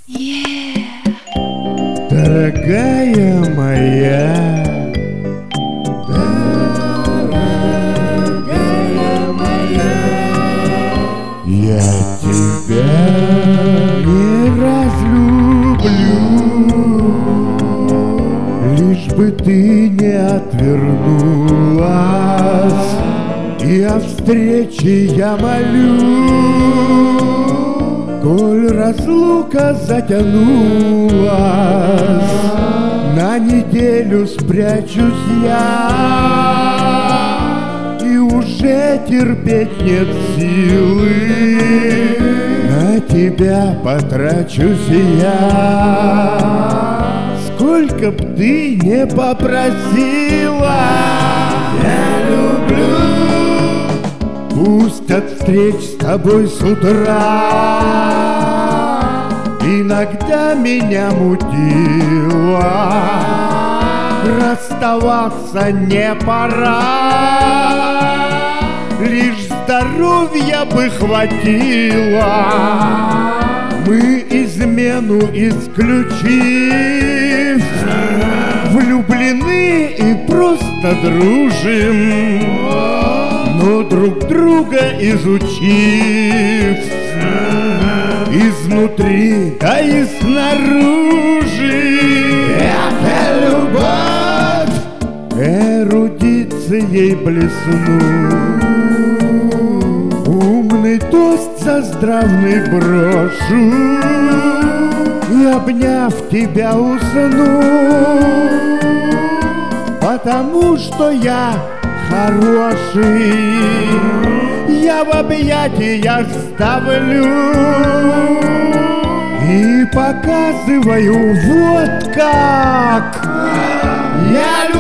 Дорогая моя, я тебя не разлюблю, лишь бы ты не отвернулась, и о встрече я молю. Коль разлука затянулась, на неделю спрячусь я, и уже терпеть нет силы, на тебя потрачусь я. Сколько б ты не попросила, я люблю. Пусть от встреч с тобой с утра иногда меня мутило, расставаться не пора, лишь здоровья бы хватило. Мы измену исключив, влюблены и просто дружим, но друг друга изучив изнутри, да и снаружи. Это любовь, эрудицией блесну, умный тост заздравный брошу, и, обняв тебя, усну, потому что я хороший, я в объятиях ставлю и показываю вот как я люблю.